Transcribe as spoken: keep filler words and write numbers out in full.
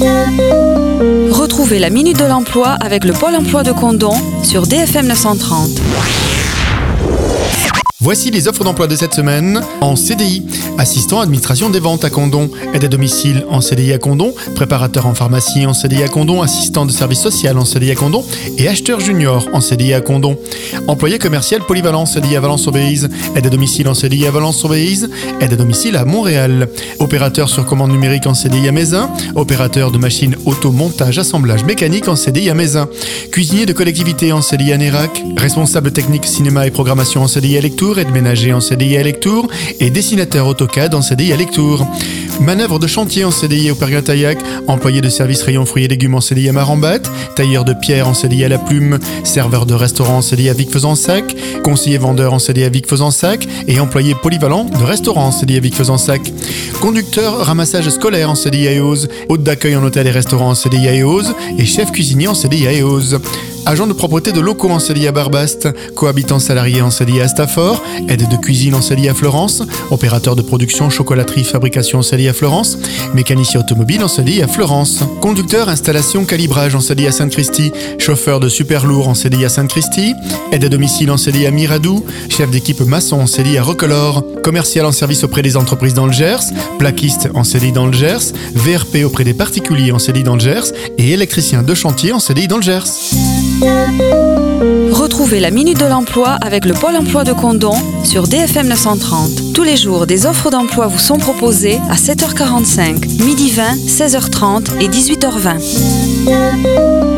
Retrouvez la Minute de l'Emploi avec le Pôle emploi de Condom sur D F M neuf cent trente. Voici les offres d'emploi de cette semaine en C D I. Assistant administration des ventes à Condom, aide à domicile en C D I à Condom, préparateur en pharmacie en C D I à Condom, assistant de service social en C D I à Condom et acheteur junior en C D I à Condom. Employé commercial polyvalent C D I à Valence-Aubéise, aide à domicile en C D I à Valence-Aubéise, aide à domicile à Montréal. Opérateur sur commande numérique en C D I à Mézin, opérateur de machines auto-montage assemblage mécanique en C D I à Mézin. Cuisinier de collectivité en C D I à Nérac, responsable technique cinéma et programmation en C D I à Lectoure, aide ménager en C D I à Lectoure et dessinateur AutoCAD en C D I à Lectoure. Manœuvre de chantier en C D I au Pergin-Taillac, employé de service rayon fruits et légumes en C D I à Marambat, tailleur de pierre en C D I à La Plume, serveur de restaurant en C D I à Vic-Fezensac, conseiller vendeur en C D I à Vic-Fezensac et employé polyvalent de restaurant en C D I à Vic-Fezensac. Conducteur ramassage scolaire en C D I à Eauze, hôte d'accueil en hôtel et restaurant en C D I à Eauze et chef cuisinier en C D I à Eauze. Agent de propreté de locaux en C D I à Barbaste, cohabitant salarié en C D I à Stafford, aide de cuisine en C D I à Florence, opérateur de production chocolaterie fabrication en C D I à Florence, mécanicien automobile en C D I à Florence, conducteur installation calibrage en C D I à Sainte-Christie, chauffeur de super lourd en C D I à Sainte-Christie, aide à domicile en C D I à Miradou, chef d'équipe maçon en C D I à Roquelaure, commercial en service auprès des entreprises dans le Gers, plaquiste en C D I dans le Gers, V R P auprès des particuliers en C D I dans le Gers et électricien de chantier en C D I dans le Gers. Retrouvez la Minute de l'Emploi avec le Pôle emploi de Condom sur D F M neuf cent trente. Tous les jours, des offres d'emploi vous sont proposées à sept heures quarante-cinq, midi vingt, seize heures trente et dix-huit heures vingt.